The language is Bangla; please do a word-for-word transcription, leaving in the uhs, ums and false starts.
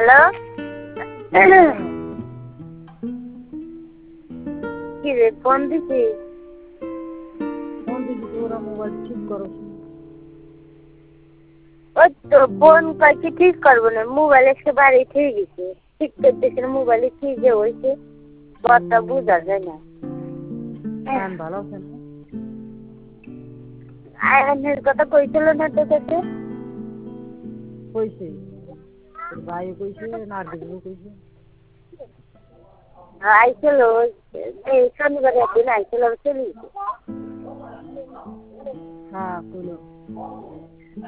হ্যালো কি রে ফোন দিছি ফোন দিছি তোরা মোবাইল ঠিক করো ওই তো ফোন কয়েকটি ঠিক করবো না মোবাইল একেবারে ঠিক গেছে ঠিক করতেছে না মোবাইলে কি যে হয়েছে কথা বোঝা যায় না ভালো আছে না আয়নের কথা কইছিল না তোর কাছে কইছে ভাই কইছে নার্গিসও কইছে আইছিল এই শনিবার একদিন আইছিল চলে হ্যাঁ কইলো